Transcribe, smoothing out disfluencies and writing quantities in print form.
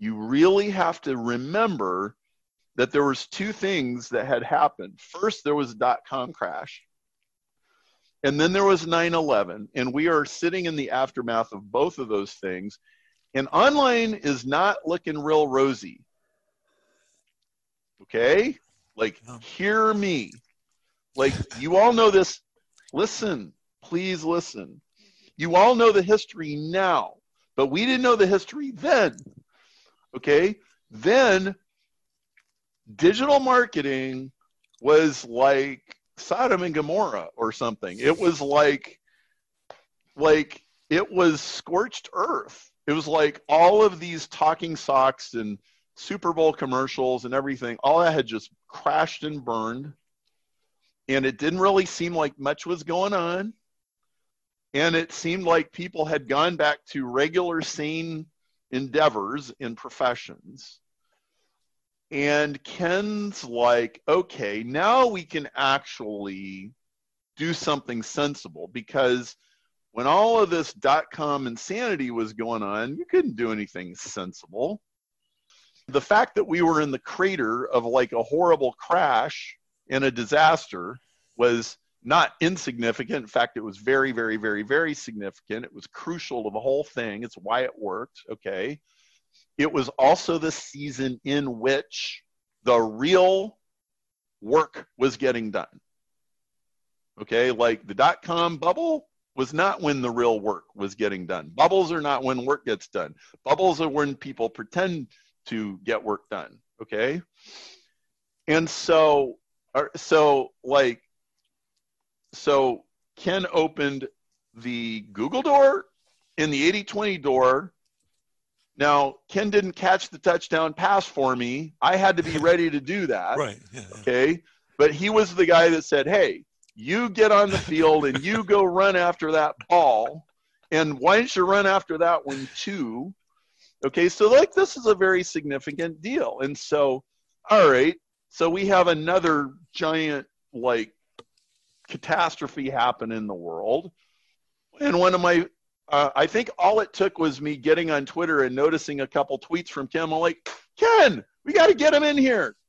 you really have to remember that there was two things that had happened. First, there was a dot-com crash. And then there was 9/11. And we are sitting in the aftermath of both of those things. And online is not looking real rosy. Okay? Like, hear me. Like, you all know this. Listen, please listen. You all know the history now, but we didn't know the history then. Okay? Then digital marketing was like Sodom and Gomorrah or something. It was like it was scorched earth. It was like all of these talking socks and Super Bowl commercials and everything, all that had just crashed and burned. And it didn't really seem like much was going on. And it seemed like people had gone back to regular sane endeavors in professions. And Ken's like, okay, now we can actually do something sensible, because when all of this dot-com insanity was going on, you couldn't do anything sensible. The fact that we were in the crater of like a horrible crash and a disaster was not insignificant. In fact, it was very, very, very, very significant. It was crucial to the whole thing. It's why it worked, okay? It was also the season in which the real work was getting done. Okay, like the dot-com bubble was not when the real work was getting done. Bubbles are not when work gets done. Bubbles are when people pretend to get work done, okay? And so Ken opened the Google door and the 80/20 door. Now, Ken didn't catch the touchdown pass for me. I had to be ready to do that. Right. Yeah. Okay. But he was the guy that said, hey, you get on the field and you go run after that ball. And why don't you run after that one too? Okay. So like, this is a very significant deal. And so, all right. So we have another giant, like, catastrophe happen in the world. And one of my, I think all it took was me getting on Twitter and noticing a couple tweets from Ken. I'm like, Ken, we got to get him in here.